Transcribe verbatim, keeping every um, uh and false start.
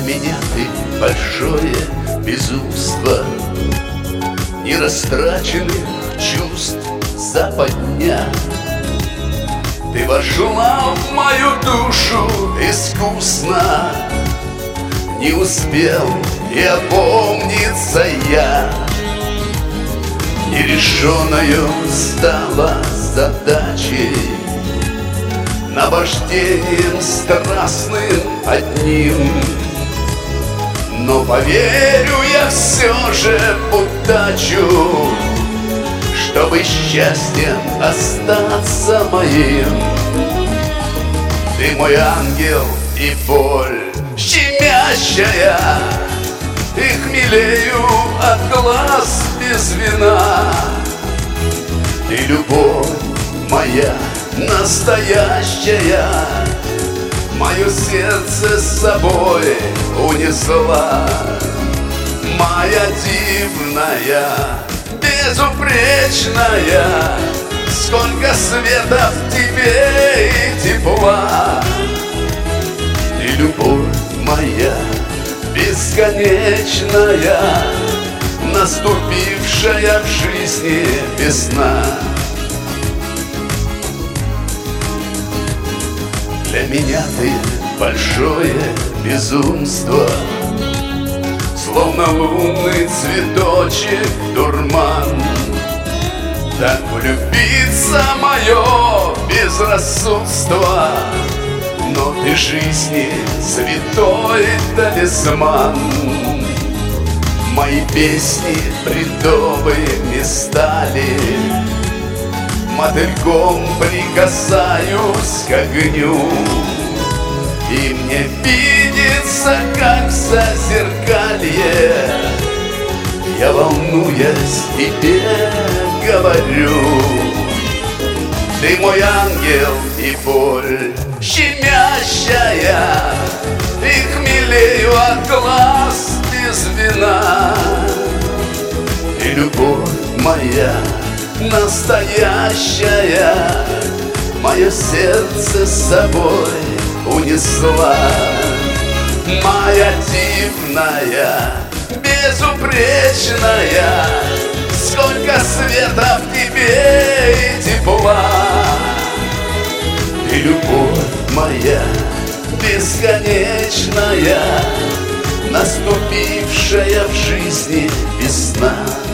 меня ты большое безумство, нерастраченных чувств западня. Ты вошла в мою душу искусно, не успел и опомниться я. Нерешеною стала задачей, наваждением страстным одним. Но поверю я все же в удачу, чтобы счастьем остаться моим. Ты мой ангел и боль щемящая, и хмелею от глаз без вина. Ты любовь моя настоящая, мое сердце с собой унесла. Моя дивная, безупречная, сколько света в тебе и тепла. Ты любовь моя бесконечная, наступившая в жизни весна. Для меня ты большое безумство, словно лунный цветочек дурман. Так влюбиться мое безрассудство, но ты жизни святой талисман. Мои песни бредовыми стали, мотыльком прикасаюсь к огню, и мне видится, как в зазеркалье я, волнуясь, тебе говорю. Ты мой ангел и боль щемящая, и хмелею от глаз без вина. Ты любовь моя настоящая, мое сердце с собой унесла. Моя дивная, безупречная, сколько света в тебе и тепла. Ты любовь моя бесконечная, наступившая в жизни весна.